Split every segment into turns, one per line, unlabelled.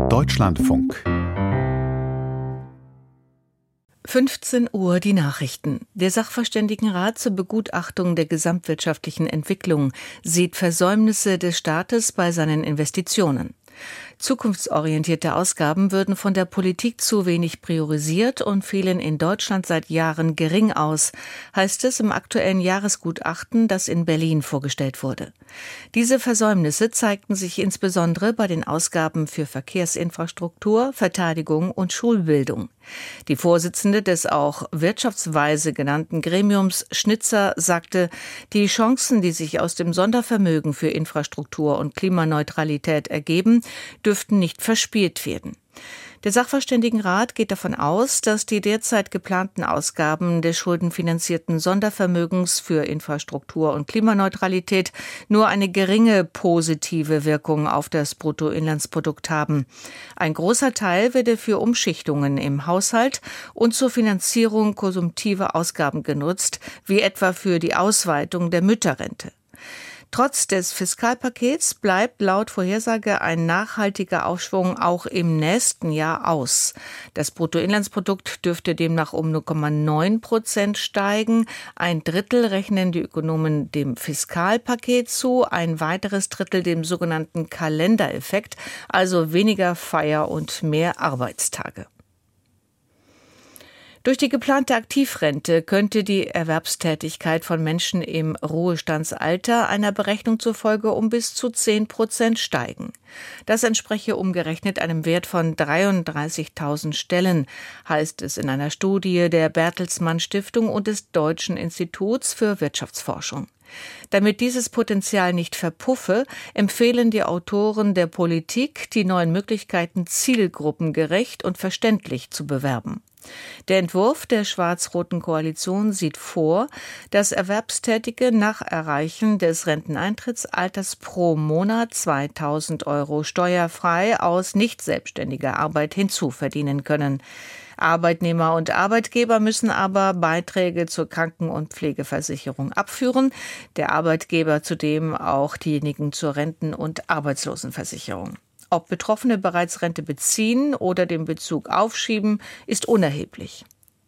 Deutschlandfunk.
15 Uhr die Nachrichten. Der Sachverständigenrat zur Begutachtung der gesamtwirtschaftlichen Entwicklung sieht Versäumnisse des Staates bei seinen Investitionen. Zukunftsorientierte Ausgaben würden von der Politik zu wenig priorisiert und fielen in Deutschland seit Jahren gering aus, heißt es im aktuellen Jahresgutachten, das in Berlin vorgestellt wurde. Diese Versäumnisse zeigten sich insbesondere bei den Ausgaben für Verkehrsinfrastruktur, Verteidigung und Schulbildung. Die Vorsitzende des auch Wirtschaftsweise genannten Gremiums, Schnitzer, sagte, die Chancen, die sich aus dem Sondervermögen für Infrastruktur und Klimaneutralität ergeben, dürften nicht verspielt werden. Der Sachverständigenrat geht davon aus, dass die derzeit geplanten Ausgaben des schuldenfinanzierten Sondervermögens für Infrastruktur und Klimaneutralität nur eine geringe positive Wirkung auf das Bruttoinlandsprodukt haben. Ein großer Teil werde für Umschichtungen im Haushalt und zur Finanzierung konsumtiver Ausgaben genutzt, wie etwa für die Ausweitung der Mütterrente. Trotz des Fiskalpakets bleibt laut Vorhersage ein nachhaltiger Aufschwung auch im nächsten Jahr aus. Das Bruttoinlandsprodukt dürfte demnach um 0,9% steigen. Ein Drittel rechnen die Ökonomen dem Fiskalpaket zu, ein weiteres Drittel dem sogenannten Kalendereffekt, also weniger Feier- und mehr Arbeitstage. Durch die geplante Aktivrente könnte die Erwerbstätigkeit von Menschen im Ruhestandsalter einer Berechnung zufolge um bis zu 10% steigen. Das entspreche umgerechnet einem Wert von 33.000 Stellen, heißt es in einer Studie der Bertelsmann Stiftung und des Deutschen Instituts für Wirtschaftsforschung. Damit dieses Potenzial nicht verpuffe, empfehlen die Autoren der Politik, die neuen Möglichkeiten zielgruppengerecht und verständlich zu bewerben. Der Entwurf der schwarz-roten Koalition sieht vor, dass Erwerbstätige nach Erreichen des Renteneintrittsalters pro Monat 2.000 € steuerfrei aus nicht selbstständiger Arbeit hinzuverdienen können. Arbeitnehmer und Arbeitgeber müssen aber Beiträge zur Kranken- und Pflegeversicherung abführen, der Arbeitgeber zudem auch diejenigen zur Renten- und Arbeitslosenversicherung. Ob Betroffene bereits Rente beziehen oder den Bezug aufschieben, ist unerheblich.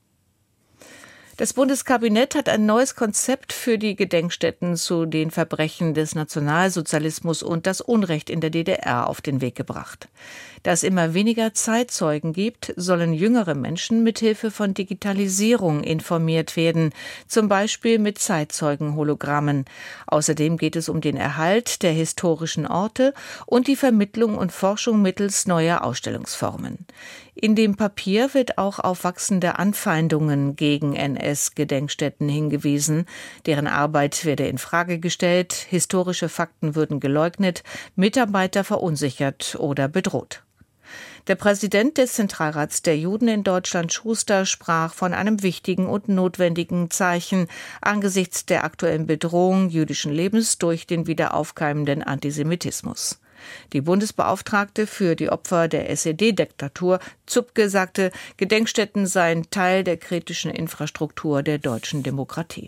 Das Bundeskabinett hat ein neues Konzept für die Gedenkstätten zu den Verbrechen des Nationalsozialismus und das Unrecht in der DDR auf den Weg gebracht. Da es immer weniger Zeitzeugen gibt, sollen jüngere Menschen mithilfe von Digitalisierung informiert werden, zum Beispiel mit Zeitzeugenhologrammen. Außerdem geht es um den Erhalt der historischen Orte und die Vermittlung und Forschung mittels neuer Ausstellungsformen. In dem Papier wird auch auf wachsende Anfeindungen gegen NS-Gedenkstätten hingewiesen. Deren Arbeit werde in Frage gestellt, historische Fakten würden geleugnet, Mitarbeiter verunsichert oder bedroht. Der Präsident des Zentralrats der Juden in Deutschland, Schuster, sprach von einem wichtigen und notwendigen Zeichen angesichts der aktuellen Bedrohung jüdischen Lebens durch den wieder aufkeimenden Antisemitismus. Die Bundesbeauftragte für die Opfer der SED-Diktatur, Zupke, sagte, Gedenkstätten seien Teil der kritischen Infrastruktur der deutschen Demokratie.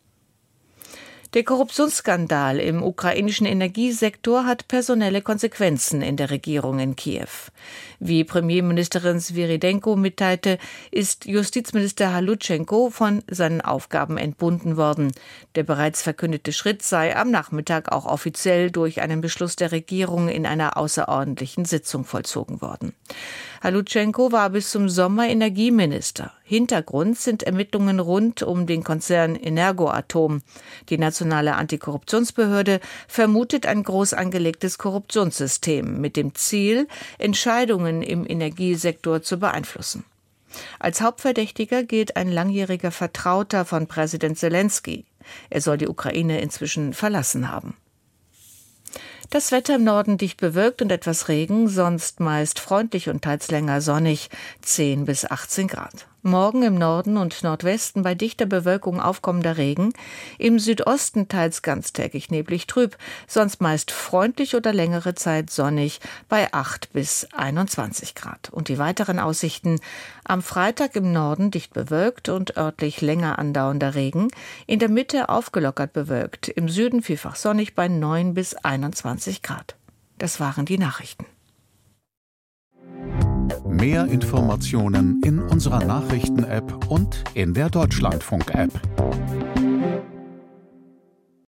Der Korruptionsskandal im ukrainischen Energiesektor hat personelle Konsequenzen in der Regierung in Kiew. Wie Premierministerin Svyridenko mitteilte, ist Justizminister Haluschenko von seinen Aufgaben entbunden worden. Der bereits verkündete Schritt sei am Nachmittag auch offiziell durch einen Beschluss der Regierung in einer außerordentlichen Sitzung vollzogen worden. Haluschenko war bis zum Sommer Energieminister. Hintergrund sind Ermittlungen rund um den Konzern Energoatom. Die nationale Antikorruptionsbehörde vermutet ein groß angelegtes Korruptionssystem mit dem Ziel, Entscheidungen im Energiesektor zu beeinflussen. Als Hauptverdächtiger gilt ein langjähriger Vertrauter von Präsident Selenskyj. Er soll die Ukraine inzwischen verlassen haben. Das Wetter im Norden dicht bewölkt und etwas Regen, sonst meist freundlich und teils länger sonnig, 10 bis 18 Grad. Morgen im Norden und Nordwesten bei dichter Bewölkung aufkommender Regen, im Südosten teils ganztägig neblig trüb, sonst meist freundlich oder längere Zeit sonnig bei 8 bis 21 Grad. Und die weiteren Aussichten: am Freitag im Norden dicht bewölkt und örtlich länger andauernder Regen, in der Mitte aufgelockert bewölkt, im Süden vielfach sonnig bei 9 bis 21 Grad. Das waren die Nachrichten.
Mehr Informationen in unserer Nachrichten-App und in der Deutschlandfunk-App.